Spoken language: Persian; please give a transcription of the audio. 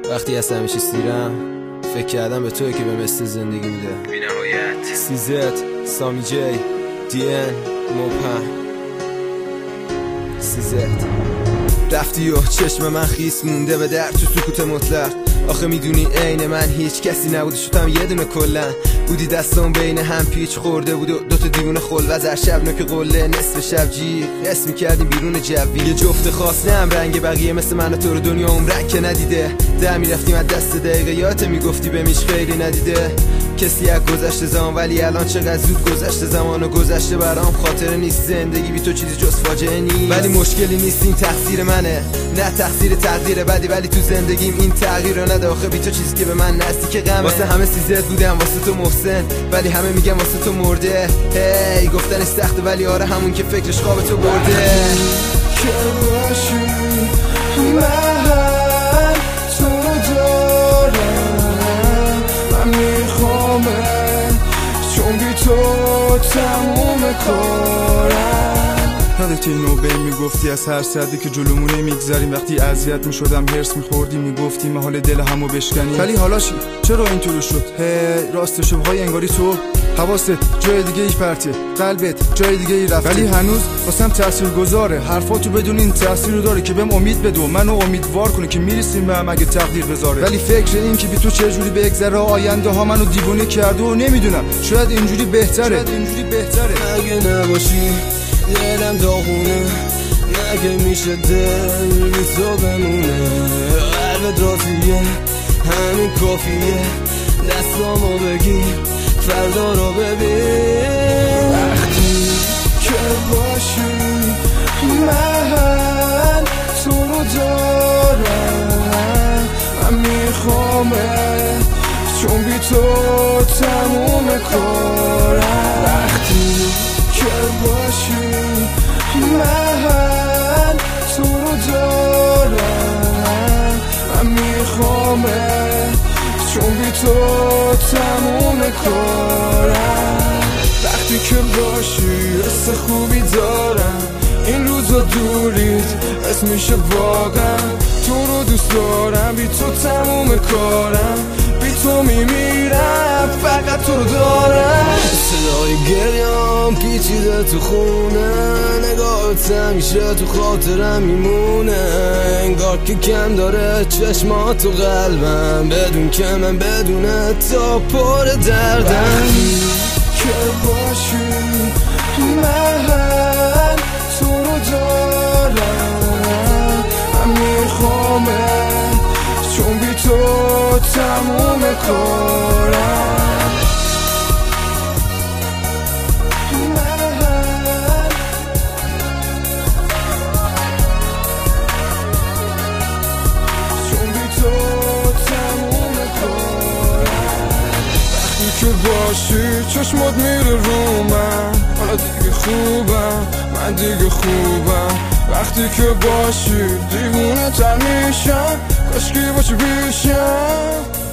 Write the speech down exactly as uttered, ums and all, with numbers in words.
وقتی از همه چیز سیرم فکر کردم به توی که به مثل زندگی میده. بی نهایت سیزت، سامی جی، دی ان، موپن. سیزت رفتی و چشم من خیس مونده به در تو سکوت مطلق. آخه میدونی عین من هیچ کسی نبودی، شدم یه دونه کلن بودی، دستم بین هم پیچ خورده بود و دوتا دیوونه خلوز هر شب نوک قله نصف شب جیغ حس میکردیم بیرون جوی. یه جفت خاص نم رنگ بقیه مثل من و تو رو دنیا عمرک که ندیده. در میرفتیم از دست دقیقه یات میگفتی به میش خیلی ندیده کسی از گذشته زمان، ولی الان چقدر زود گذشته زمان و گذشته برام خاطره نیست. زندگی بی تو چیزی جز فاجعه نیست، ولی مشکلی نیست این تقصیر منه، نه تقصیر تقدیر بدی، ولی تو زندگیم این تغییر رو نده. آخه بی تو چیزی که به من نزدیک غمه. واسه همه سیزت بودم واسه تو محسن، ولی همه میگن واسه تو مرده. هی گفتنش سخته ولی آره همون که فکرش خواب تو برده. که باشی من تو رو دارم، من میخوامه چون بی تو تموم کارم. یادت این نوبه میگفتی از هر سردی که جلومون نمیگذریم، وقتی اذیت میشدم هرس میخوردی میگفتی محال دل همو بشکنی، ولی حالا چی؟ چرا اینطور شد؟ هی راست شبهای انگاری تو حواست جای دیگه ای پرته، قلبت جای دیگه ای رفته، ولی هنوز واسم تاثیر گذاره. حرفاتو بدون این تاثیر رو داره که بهم امید بده، منو امیدوار کنه که میرسیم به هم اگه تقدیر بذاره. ولی فکر این که بی تو چه جوری بگذره آینده ها منو دیوونه کرده و نمیدونم شاید اینجوری بهتره. شاید اینجوری بهتره. اگه نباشی دلم داغونه، مگه میشه دل بی تو بمونه؟ قلبت راضیه همین کافیه، دستامو بگیر فردا رو ببین. وقتی که باشی من تو رو دارم، من میخوامه چون بی تو تموم کارم. وقتی که باشی من تو رو دارم، من میخوامه چون بی تو تموم کارم. وقتی که باشی حس خوبی دارم، این روزا دوریت حس میشه واقعا تو رو دوست دارم. بی تو تموم کارم، بی تو میمیرم فقط تو رو دارم. صدای گریام پیچیده تو خونه، نگاهت همیشه تو خاطرم میمونه، انگار که کم داره چشمات تو قلبم، بدون که من بدونه تا پر دردم. که باشی من تو رو دارم، من میخوامه چون بی تو تموم کارم. که باشی چشمات میره رو من، حالا دیگه خوبم، من دیگه خوبم. وقتی که باشی دیوونه تر میشم، کاشکی باشی پیشم.